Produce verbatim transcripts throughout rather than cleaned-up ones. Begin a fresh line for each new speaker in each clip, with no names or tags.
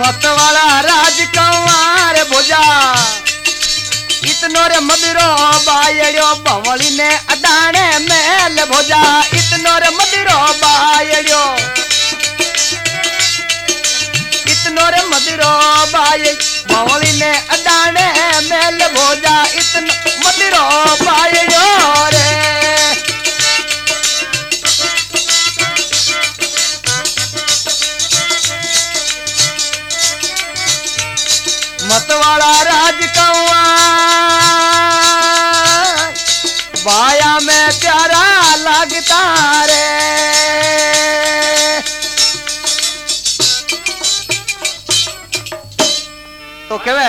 मत वाला राज कंवार भोजा इतनो रे मदिरो बायड़ो भवली ने अडाणे मेल भोजा इतनो रे मदिरो बायड़ो इतनो रे मदिरो बाय भवली ने अडाणे मेल भोजा इतनो मदिरो बायड़ो रे मतवाड़ा राज कंवार बाया में प्यारा लगता रे तो कहवे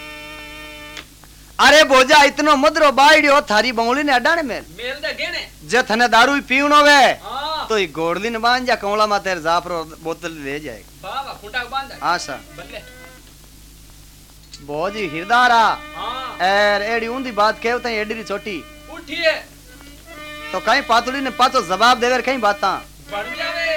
अरे भोजा इतनो मदरो बायड़ियो थारी बंगली ने अडाने में
मेल दे गेने
जे थने दारू पीवनो वे
हां
तो ई गोड़ली ने बांध जा कमला मा तेरे जाफरो बोतल ले जाए
बाबा खुंटा बांध
हां सा
बदले
बोजी हिरदारा
हां
एर एडी ऊंधी बात कहते हैं एडी छोटी
उठिए
तो कहीं पातुड़ी ने पाछो जवाब देवर कहीं बाता
बन जावे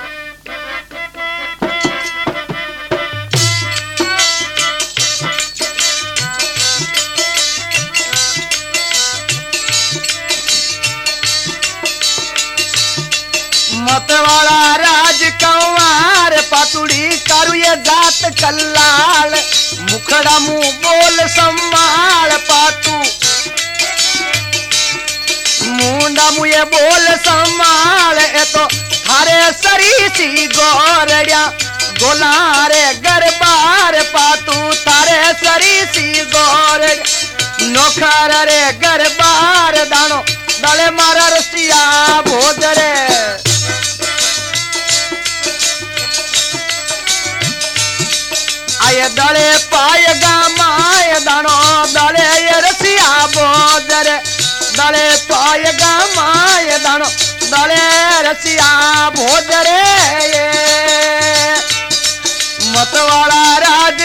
मतवाड़ा राज कंवार पातुड़ी कारू ये जात कल्लाल मुखड़ा मुंह बोल संभाल पातू मुंडा मुए बोल संभाल ए तो थारे सरीसी गोरड़िया गोलारे गरबार पातू थारे सरीसी गोरड़ नोखर रे गरबार दानो दले मारा रसिया भोजरे आये दले पाएगा माय दानो दले ये रसिया बोदर दले पाएगा माय दानो दले रसिया भोदर ये मतवाड़ा राज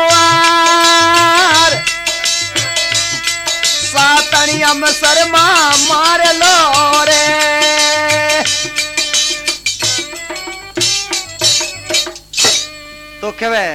कंवार सातनिया में शर्मा मार लो रे तो कहवे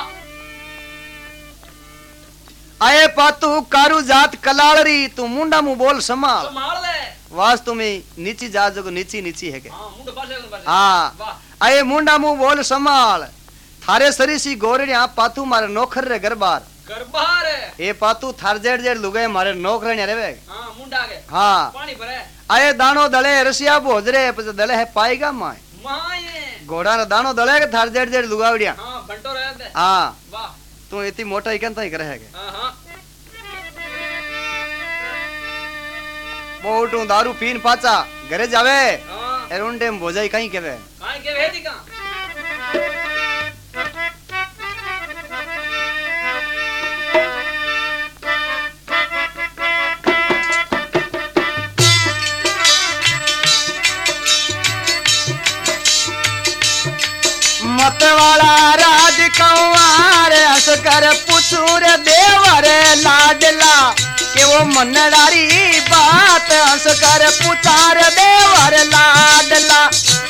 आए पातू कारू जात कलालरी तू मुंडा मुंह बोल संभाल
संभाल ले
वास्तु में नीची जात जो नीची नीची है के
हां मुंडा पासे पासे
हां आए मुंडा मुंह बोल संभाल थारे सरीसी गोरड़िया पातू मारे नौकर रे गरबार
गरबार
ए पातू थार जेड़ जेड़ लुगाए मारे नौकर ने रेवे
हां मुंडा के
हां
पानी भरे
आए दानो दले रसिया भोजरे पे दले है पाएगा माय
माये
घोड़ा ना दानो दले के थार जेड़ जेड़ लुगावड़िया
हां बंटो रहे थे
हां
वाह
तू इतनी मोटा इकन ताई करे है
हां हां
बोटू दारू पीन पाचा घरे जावे
हां
एरुंडे में भोजाई कहीं केवे
काई के भेदी का
मतवाड़ा राज कंवार असकर पुचूर देवर लाडला के वो मनडारी बात असकर पुचार देवर लाडला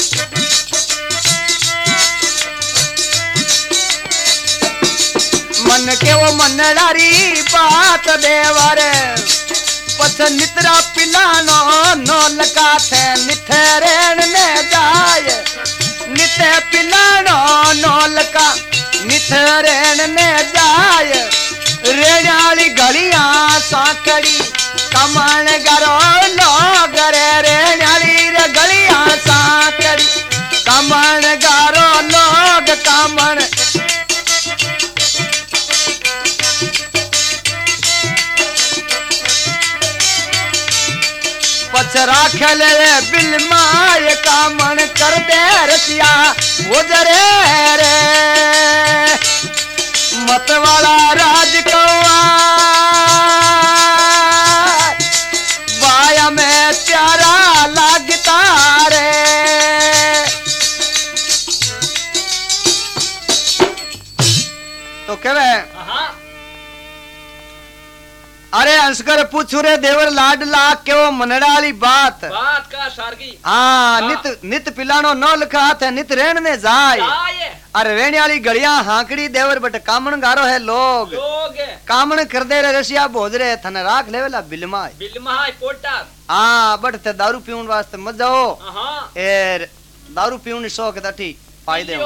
मन के वो मनडारी बात देवर पथ नितरा पिलानो नौलका थे निठरेण ने जाय निते पिलानो नौलका निठरेण ने जाय रेणाली गलियां साकड़ी कमण गरो लोग रे रेणाली रे गलियां साकड़ी कमण गरो लोग कमण पछ राखल रे बिल माय कामण कर दे रसिया गुजरे रे मतवाड़ा राज कंवार बाया में प्यारा लगता रे तो कहवे अरे हंसकर पूछू रे देवर लाडला क्यों मनड़ाली बात
बात का सारगी
हाँ नित नित पिलानो न लिखा है नित रेण ने जाय
जाए
अरे रेण वाली गलियां हाकड़ी देवर बट कामण गारो है लोग
लोग
कामण कर दे रे रसिया भोज रे थन राख लेवेला बिलमा
बिलमा पोटा
हाँ बट ते दारू पीउन वास्ते मत जाओ
हां
एर दारू पीउन शौक दठी पाई दे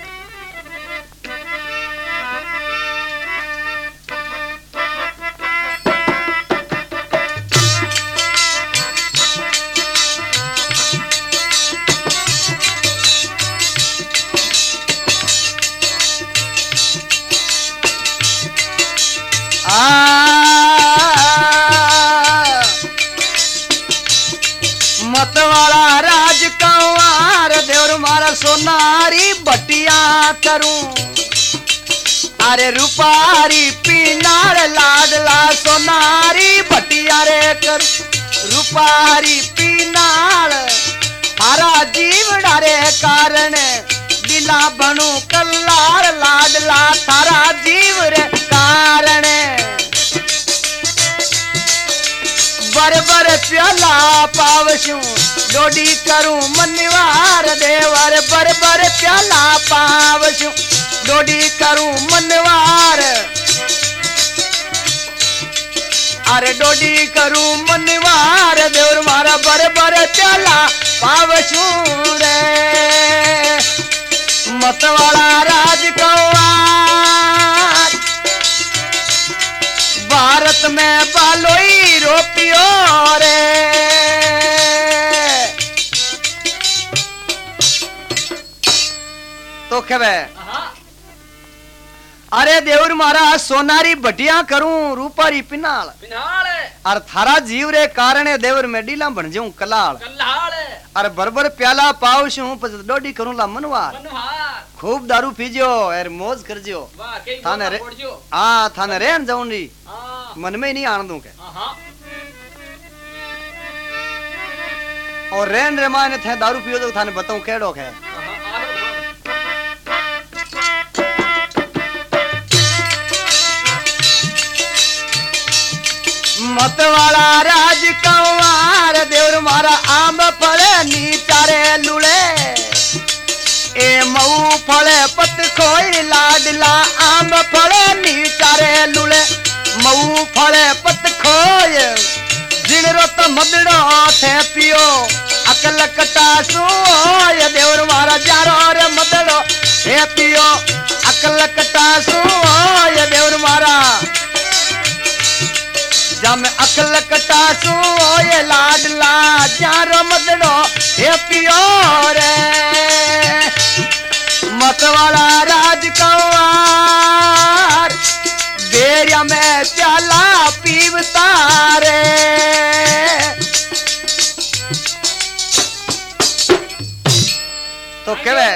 मतवाला राज कंवार देवर मारा सोनारी बटिया करूं अरे रूपारी पीनार लाडला सोनारी बटिया रे करूं रूपारी पीनार थारा जीवड़ा रे कारण दिला बनू कल्लार लाडला थारा जीव रे कारण बर बर प्याला पावशू डोडी करूं मनवार देवर बर बर प्याला पावशू डोडी करूं मनवार अरे डोडी करूं मनवार देवर मारा बर बर प्याला पावशू रे मतवाला राज कंवार भारत में बालोई रोपियो रे तो खेवे अरे देवर महाराज सोनारी बटिया करूं रूपारी पिनाल
पिनाल
और थारा जीव रे कारण देवर में डीला बन जाऊं कलाल
कल्लाल
और बरबर प्याला पावशू पछ डोडी करूं ला मनवार
मनवार
खूब दारू पीजो और मौज करजो
वाह कई
थाने रे
पड़जो
हां थाने रेन जाऊं री
हां
मन में नहीं आन दूं के
हां
और रेन रे माने थे दारू पियो तो थाने बताऊं केड़ो है मतवाला राज कंवार देवर मारा आंब फले नीचारे लुले ए मऊ फले पत खोई लाडला आंब फले नीचारे लुले मऊ फले पत खोय जिणरो तो मदड़ो थे पियो अकल कटा सोय देवर मारा जारो रे मदड़ो थे पियो अकल कटा सोय देवर मारा जम अकल कटा सोय लाडला जारो मदड़ो थे पियो रे मतवाला राज कंवार बेरिया में प्याला पीवता रे तो केवे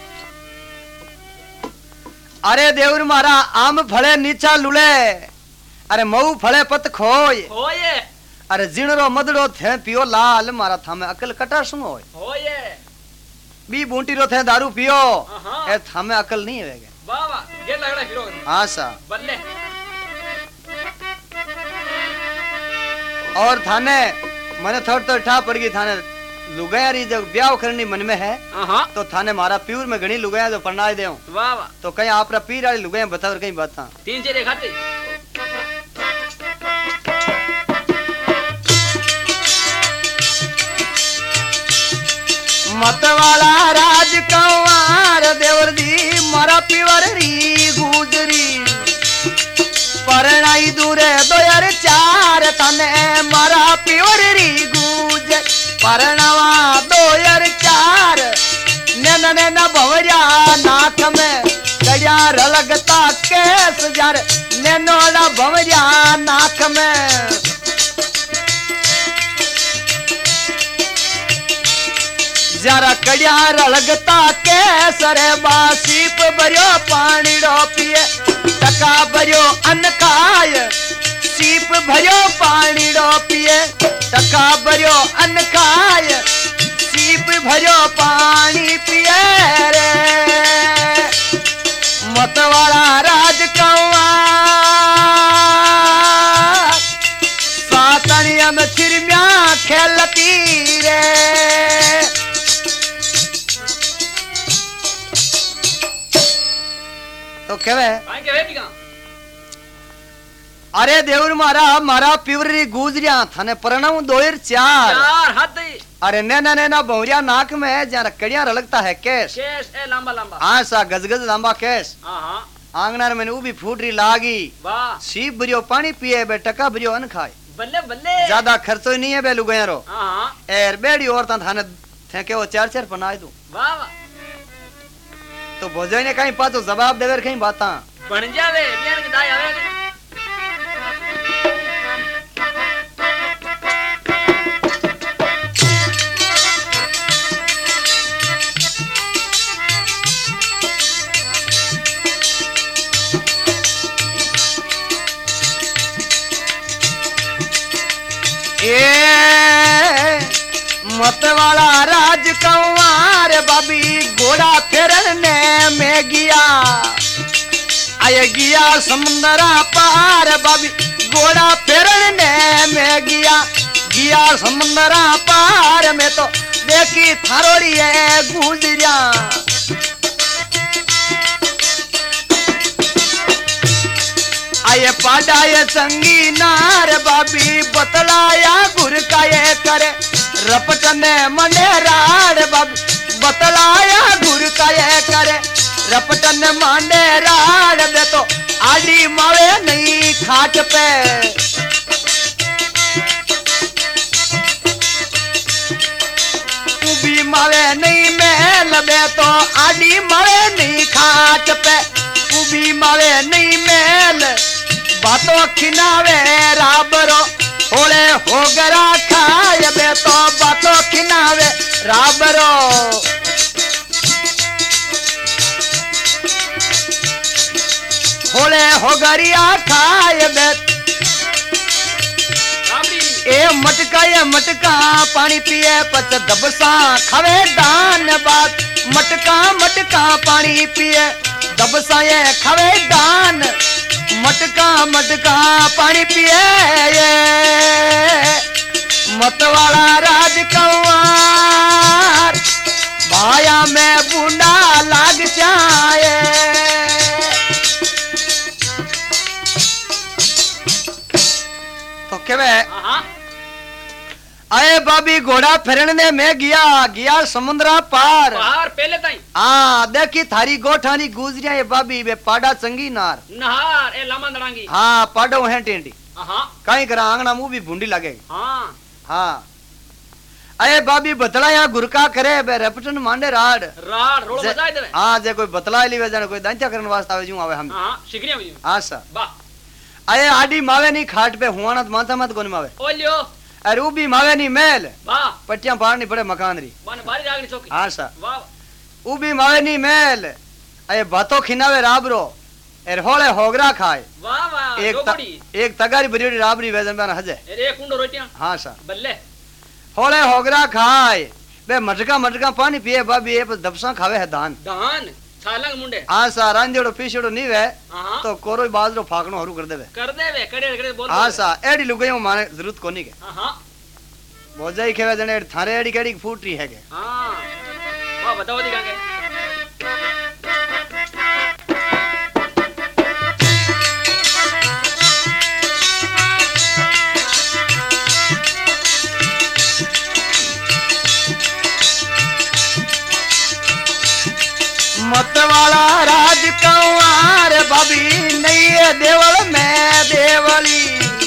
अरे देवर मारा आम फले नीचा लुले अरे मऊ फले पत खोय
होए
अरे जिणरो मदड़ो थे पियो लाल मारा थामे अकल कटा सुन होय
होए
बी बूंटी रो थे दारू पियो
हाँ।
ए थामे अकल नहीं होवेगे
वाह वाह ये लगड़ा हीरो
हां सा
बल्ले
और थाने मने थोड़ तो ठा पड़ गई थाने लुगायारी जब ब्याह करनी मन में है
हां
तो थाने मारा प्यूर में घणी लुगाया जो पढ़नाए देऊं
वाह वाह
तो कहीं आपरा पीर वाली लुगाया बताओ कहीं बाता
तीन चेरे खाते
मतवाला राज कंवार देवर दी मारा पीवर री गुजरी परणाई दूरे दो यार चार तने मारा पीवर री गुज परणावा दो यार चार नैन नैन भवरिया नाक में गया लगता केस जार नैनोड़ा भवरिया नाक में जरा कड़ियार लगता केसरे बासीप भरियो पानी डो पिए टका भरियो अन्न खाय सीप भरियो पानी डो पिए टका भरियो अन्न खाय सीप भरियो पानी पिए रे मतवाला राज कंवार तो कहवे
काई के वेटी का
अरे देवर मारा मारा पिवरी गुजरिया थाने परणाऊ दोयर चार
चार हाथ दे
अरे नैना नैना बहुरिया नाक में जरा कड़िया रलगता है केस
केस ए लंबा लंबा
हाँ सा गजगज लंबा केस
हां हां
आंगनार में उभी फूटरी लागी
वाह
सीप भरियो पानी पिए बे टका भरियो अन खाए
बल्ले बल्ले
ज्यादा खर्चो नहीं है बे लुगायरो
हां हां
एर बेड़ी औरता थाने फेंके वो चार चार बनाए दूं
वाह वाह
तो भोजन ने कहीं पातो जवाब देवर कहीं बाता
बन जावे बियान के दाई आवे
ए मत वाला राज कंवार बाबी घोड़ा फेरने में गया आए गया समुंदरा पार बाबी घोड़ा फेरने में गया गया समुंदरा पार में तो देखी थारोड़ी है गुजरिया आये पाडाये संगी नार बाबी बतलाया गुर का ये करे रपटने मने राड बाबी बतलाया गुर का ये करे रपटने मने राड दे तो आडी मावे नहीं खाट पे उबी मावे नहीं मेल दे तो आडी मावे नहीं खाट पे उबी मावे नहीं मेल बातों खिनावे राबरो होले होगरा खाए बे तो बातों खिनावे राबरो होले होगरिया खाए बे ए मटका ये मटका पानी पिए पच दबसा खावे दान बात मटका मटका पानी पिए दबसा ये खावे दान मटका मटका पानी पिए ये मतवाला राज कंवार भाया में बूंदा लाग जाए तो केवे आए बाबी घोड़ा फिरने में गया गया समुद्रा पार
पार पहले ताई
हाँ देखी थारी गोठानी गुजरिया ये बाबी वे पाड़ा चंगी नार
नहार ए लामा दड़ांगी
हाँ पाड़ो है टेंडी
हां
कहीं करा आंगना मुंह भी भूंडी लगेगी
हां
हाँ अरे बाबी बतलाया गुरका करे बे रेपटन मांडे राड
राड रोड बजाय देवे
हाँ जे कोई बतला ली वे जाने कोई दांचा करने वास्ते आवे जूं आवे हम
हां शिकरिया में
हाँ सा
वाह
अरे आडी मावे नहीं खाट पे हुआना माथा मत कोनी मावे
ओलियो
अरे उबी मावे नहीं मेल
वाह
पट्टियां पाड़नी पड़े मकान री
बन बारी जागनी चौकी
हाँ सा
वाह
उबी मावे नहीं मेल अरे बातो खिनावे राबरो एर होले होगरा खाए
वाह वाह
एक त, एक तगारी बरियोड़ी राबरी वेजन बना हजे
अरे कुंडो रोटियां
हाँ सा
बल्ले
होले होगरा खाए बे मटका मटका पानी पिए बाबी ये दबसा खावे है दान
दान छालंग मुंडे
हाँ सा रांझोड़ो पीछोड़ो नहीं वे
हां
तो कोरो बाजरो फाकनो हरू कर देवे
कर देवे कड़े कड़े बोल
हाँ सा एडी लुगायो माने जरूरत कोनी के
हां हां
बोजाई खेवे जने थारे एडी केडी फूटरी है के
हां वाह बताओ दिखा के
मतवाला राज कंवार बाबी नहीं है देवल में देवली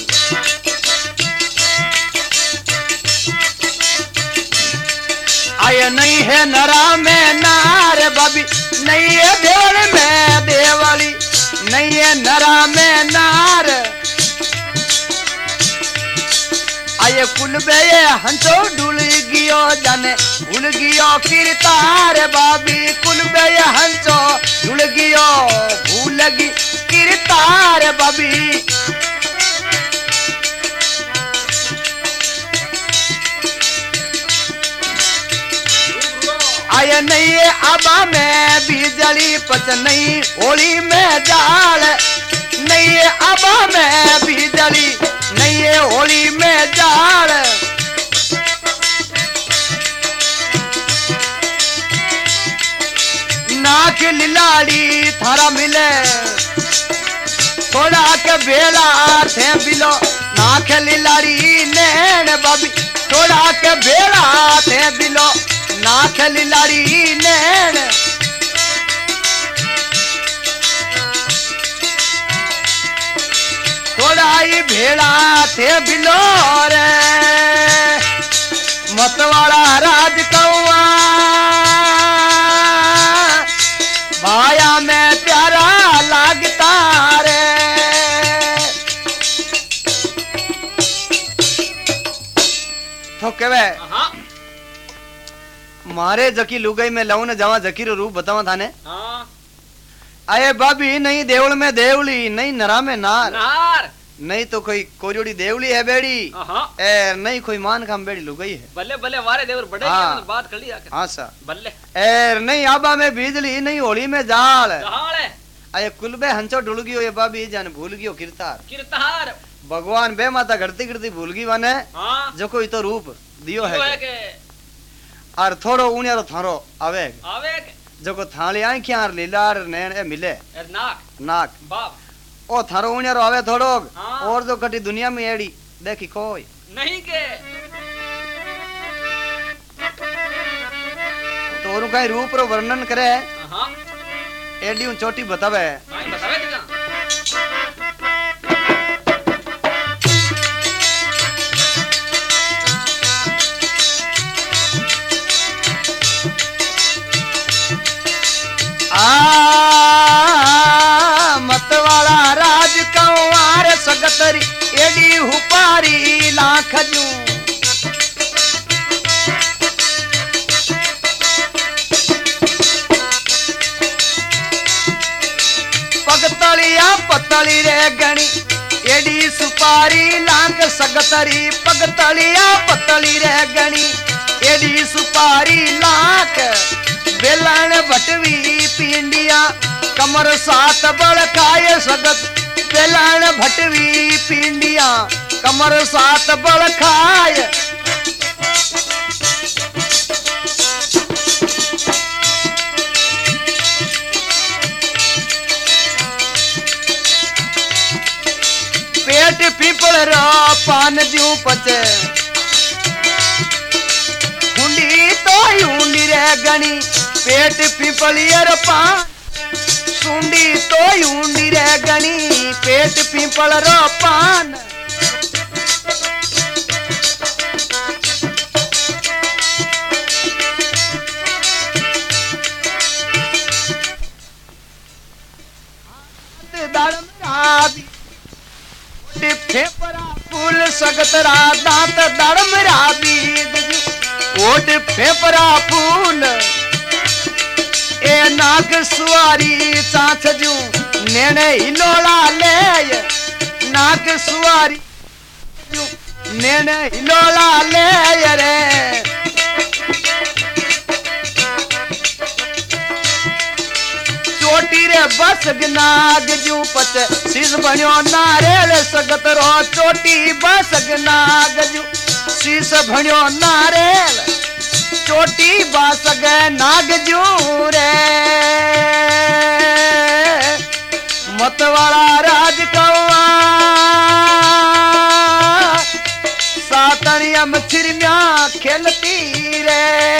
आय नहीं है नरा में नार बाबी नहीं है देवल में देवली नहीं है नरा में नार आये कुल बे हंसो डुल गियो जाने भूल गियो किरतार बाबी कुल बे हंसो डुल गियो भूल गी किरतार बाबी आये नहीं आबा में बिजली पच नहीं होली में जाल नहीं आबा में बिजली नहीं है होली में जाल नाक लिलाड़ी थारा मिले थोड़ा के बेला थे बिलो नाख लिलाड़ी नैन बाबी थोड़ा के बेला थे बिलो नाख लिलाड़ी नैन थोड़ा ही भेड़ा थे बिलो रे मतवाड़ा राज कौआ भाया में प्यारा लागता रे तो केवे
हाँ
मारे जकी लुगाई में लऊ ने जावा जकी रो रूप बतावा थाने
हाँ
आए बाबी नहीं देवल में देवली नहीं नरा में नार
नार
नहीं तो कोई कोरियोड़ी देवली है बेड़ी
हाँ
ए नहीं कोई मान खाम बेड़ी लुगाई है
बल्ले बल्ले वारे देवर बड़े
हाँ।
की बात कर ली आकर
हाँ सा
बल्ले
एर नहीं आबा में बिजली नहीं होली में जाल
कहां है
आये कुलबे हंचो ढुलगियो ये बाबी जान भूल गियो किरतार
किरतार
भगवान बे माता घड़ती घड़ती भूल गई वाने
हाँ
जो कोई तो रूप दियो है
जो है
के।
के
और थोड़ो उन्यारो थारो आवे
आवे के
जो को थाली आंखियां लीलार नैन ए मिले
एर नाक
नाक
बाप
ओ थारो उन्यारो आवे थोड़ो
हाँ।
और जो कटी दुनिया में एड़ी देखी कोई
नहीं के
तो और कहीं रूप रो वर्णन करे
हाँ
एडी उन चोटी बतावे
काई बतावे दिखा
आ मतवाला राज कंवार सगतरी एडी हुपारी लाख जू पगतलिया पतली रे गणी एडी सुपारी लाख सगतरी पगतलिया पतली रे गणी एडी सुपारी लाख बेलन भटवी पिंडिया कमर सात बल खाए सगत बेलन भटवी पिंडिया कमर सात बल खाए पेट पीपल रा पान दियो पचे हुंडी तो हुंडी रे गणी पेट पीपलियर पान सुंडी तो हुंडी रे गणी पेट पीपल रो पान दाड़म राबी फेफरा फूल सगतरा दांत दाड़म राबी ओट फेफरा फूल ए नाग सुवारी चाच जू नेने हिलोड़ा ले नाग सुवारी नेने हिलोड़ा ले रे चोटी रे बस नाग जू पच शीश बनियो नारेल सगत रो चोटी बस नाग जू शीश बनियो नारेल चोटी बासग नाग जू रे मतवाड़ा राज कौआ सातनिया मछरिया खेलती रे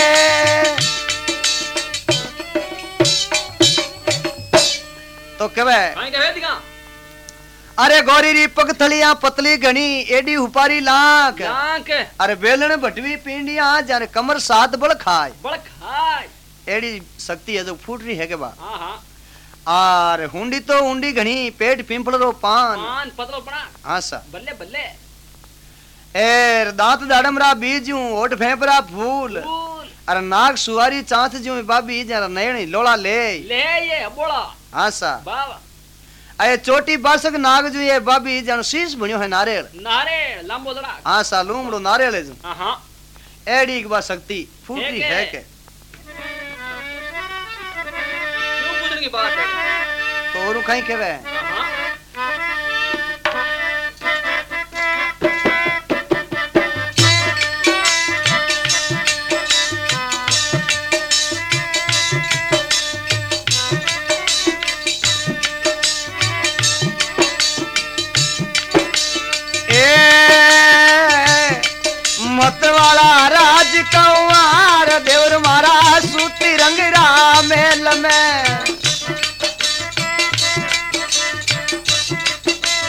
तो कहे
काई कहे दिखा
अरे गौरी री पगथलिया पतली घनी एडी हुपारी लाख
लाख
अरे बेलन भटवी पिंडिया जाने कमर सात बल खाए
बड़ खाय
एडी शक्ति है जो फूट रही है के बा
हाँ हाँ
और हुंडी तो हुंडी घनी पेट पिंपल रो पान
पान पतलो पड़ा
हाँ सा
बल्ले बल्ले
एर दांत दाड़मरा बीजू ओट फेंपरा फूल
फूल
अरे नाग सुवारी चांथ जू बाबी जरा नयणी लोला ले
ले ये बोला
हाँ सा
बाबा
अरे चोटी बासक नाग जू ये बाबी जन शीश बनियो है नारेल
नारे लंबो दड़ा
हाँ सा लूमड़ो नारेल है जू
हाँ हाँ
एडी की बा शक्ति फूट रही
है
है
के?
के
क्यों पूछने की बात है
तो और कहीं कहवे